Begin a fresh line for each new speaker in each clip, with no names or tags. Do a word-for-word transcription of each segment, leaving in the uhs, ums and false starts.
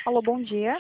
Alô, bom dia.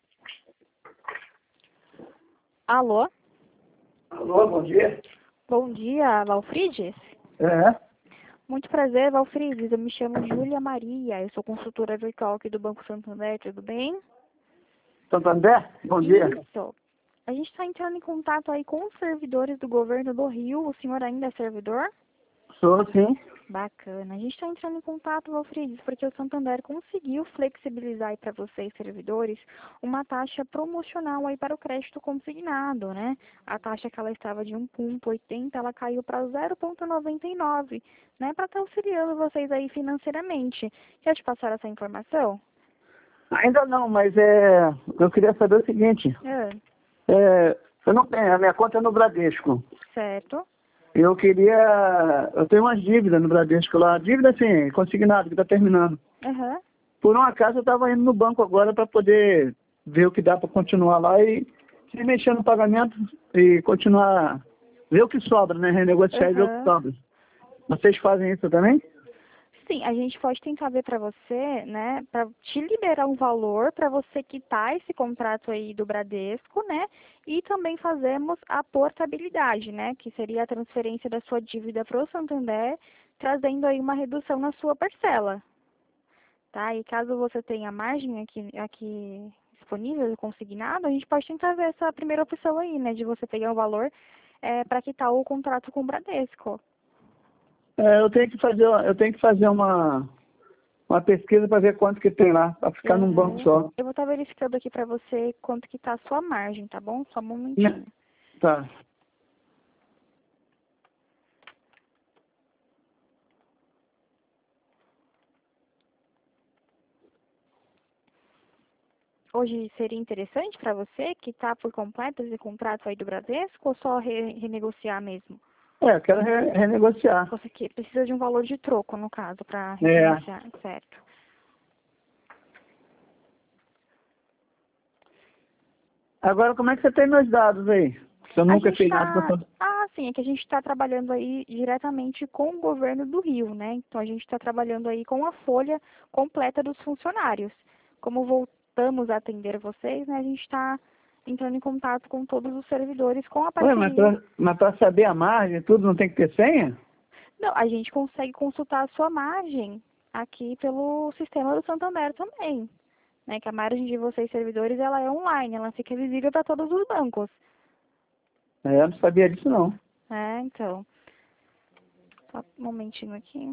Alô?
Alô, bom dia.
Bom dia, Valfrides?
É,
Muito prazer, Valfrides. Eu me chamo Júlia Maria. Eu sou consultora virtual aqui do Banco Santander, tudo bem?
Santander? Bom dia.
Isso. A gente está entrando em contato aí com os servidores do governo do Rio. O senhor ainda é servidor?
Sou sim.
Bacana. A gente está entrando em contato, Valfrides, porque o Santander conseguiu flexibilizar aí para vocês, servidores, uma taxa promocional aí para o crédito consignado, né? A taxa que ela estava de um vírgula oitenta, ela caiu para zero vírgula noventa e nove, né? Para estar auxiliando vocês aí financeiramente. Quer te passar essa informação?
Ainda não, mas é, eu queria saber o seguinte.
É,
É, eu não tenho, a minha conta é no Bradesco.
certo.
Eu queria, eu tenho umas dívidas no Bradesco lá, dívida assim, consignado, que está terminando.
Aham.
Por um acaso eu estava indo no banco agora para poder ver o que dá para continuar lá e se mexer no pagamento e continuar, ver o que sobra, né? Renegociar e ver o que
Aham.
sobra. Vocês fazem isso também?
Sim, a gente pode tentar ver para você, né, para te liberar um valor para você quitar esse contrato aí do Bradesco, né, e também fazemos a portabilidade, né, que seria a transferência da sua dívida para o Santander, trazendo aí uma redução na sua parcela, tá? E caso você tenha margem aqui, aqui disponível, consignado, a gente pode tentar ver essa primeira opção aí, né, de você pegar o valor é, para quitar o contrato com o Bradesco.
É, eu tenho que fazer, eu tenho que fazer uma, uma pesquisa para ver quanto que tem lá, para ficar num banco
Uhum.
só.
Eu vou estar verificando aqui para você quanto que tá a sua margem, tá bom? Só um
Né?
momentinho.
Tá.
Hoje seria interessante para você quitar por completo esse contrato aí do Bradesco ou só re renegociar mesmo?
É, eu quero re- renegociar.
Você que precisa de um valor de troco, no caso, para
É.
renegociar, certo?
Agora, como é que você tem meus dados aí? Se eu
A
nunca
gente
fiz nada
está...
com essa...
Ah, sim, é que a gente está trabalhando aí diretamente com o governo do Rio, né? Então a gente está trabalhando aí com a folha completa dos funcionários. Como voltamos a atender vocês, né? A gente está entrando em contato com todos os servidores com a
Ué, mas
parceria.
pra, mas pra saber a margem e tudo, não tem que ter senha?
Não, a gente consegue consultar a sua margem aqui pelo sistema do Santander também, né? Que a margem de vocês servidores ela é online, ela fica visível para todos os bancos,
É, eu não sabia disso não.
né? Então, só um momentinho aqui.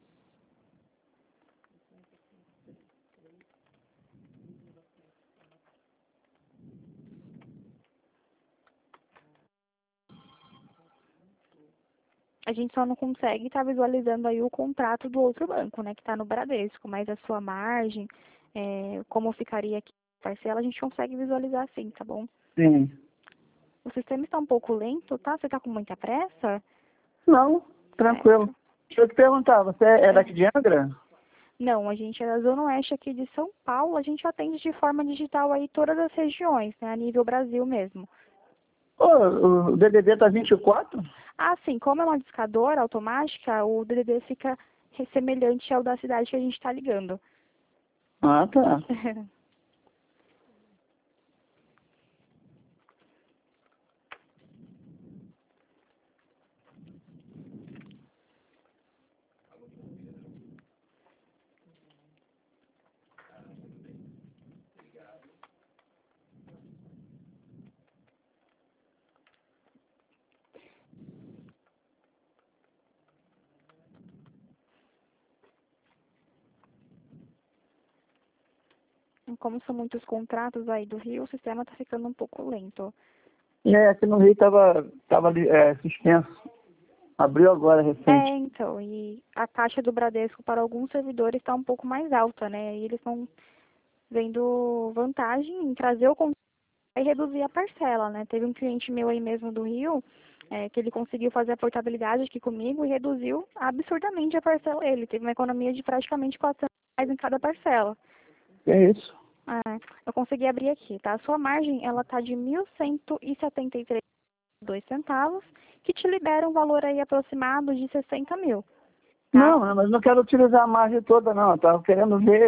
A gente só não consegue estar visualizando aí o contrato do outro banco, né, que está no Bradesco, mas a sua margem, é, como ficaria aqui a parcela, a gente consegue visualizar sim, tá bom?
Sim.
O sistema está um pouco lento, tá? Você está com muita pressa?
Não, tranquilo.
Certo.
Deixa eu te perguntar, você é
É.
daqui de Angra?
Não, a gente é da Zona Oeste aqui de São Paulo, a gente atende de forma digital aí todas as regiões, né, a nível Brasil mesmo.
Ô, o D D D tá vinte e quatro?
Ah, sim, como é uma discadora automática, o D D D fica semelhante ao da cidade que a gente está ligando.
Ah, tá.
Como são muitos contratos aí do Rio, o sistema está ficando um pouco lento.
É, aqui no Rio tava, tava ali, é, suspenso. Abriu agora,
É,
recente.
então, e a taxa do Bradesco para alguns servidores está um pouco mais alta, né? E eles estão vendo vantagem em trazer o contrato e reduzir a parcela, né? Teve um cliente meu aí mesmo do Rio, é, que ele conseguiu fazer a portabilidade aqui comigo e reduziu absurdamente a parcela dele. Teve uma economia de praticamente quatrocentos reais em cada parcela.
É isso.
É, eu consegui abrir aqui, tá? A sua margem, ela tá de mil cento e setenta e três reais e dois centavos, que te libera um valor aí aproximado de sessenta mil, tá?
Não, mas não quero utilizar a margem toda, não. Eu tava querendo ver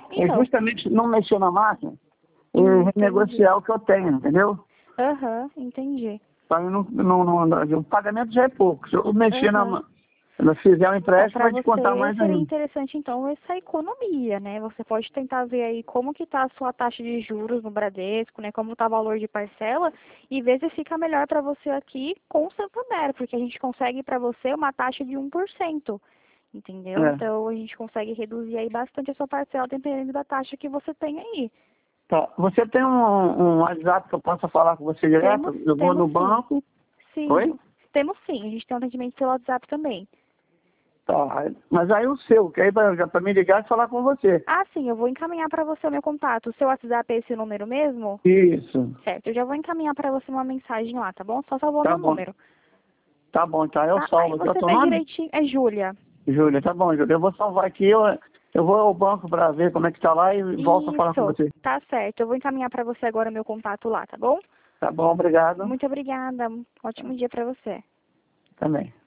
é
Então,
justamente não mexer na máquina e
Hum,
renegociar o que eu tenho, entendeu?
aham, entendi.
Para não, não, não, não- o pagamento já é pouco. Se eu mexer na,
Aham.
ma- se eu fizer um
Então,
empréstimo,
para
vai descontar
você
mais
seria
ainda.
interessante, então, essa economia, né? Você pode tentar ver aí como que está a sua taxa de juros no Bradesco, né? Como está o valor de parcela e ver se fica melhor para você aqui com o Santander, porque a gente consegue para você uma taxa de um por cento, entendeu?
É.
Então, a gente consegue reduzir aí bastante a sua parcela dependendo da taxa que você tem aí.
Tá. Você tem um, um WhatsApp que eu possa falar com você
Temos,
direto? Eu vou
temos
no
sim.
banco.
Sim,
Oi?
temos sim. A gente tem um atendimento pelo WhatsApp também.
Tá. Mas aí o seu, que aí pra, já para me ligar e falar com você.
Ah, sim, eu vou encaminhar para você o meu contato. O seu WhatsApp é esse número mesmo?
Isso.
Certo, eu já vou encaminhar para você uma mensagem lá, tá bom? Só salvou
Tá
meu
bom.
número.
Tá bom, tá. Eu
Tá? Aí
salvo. Qual é o
você
teu
vê
nome?
direitinho. É Júlia.
Júlia, tá bom, Júlia. Eu vou salvar aqui. Eu, eu vou ao banco para ver como é que tá lá e volto a falar com
Isso,
você.
tá certo. Eu vou encaminhar para você agora o meu contato lá, tá bom?
Tá bom, obrigado.
Muito obrigada. Um ótimo dia para você.
Também.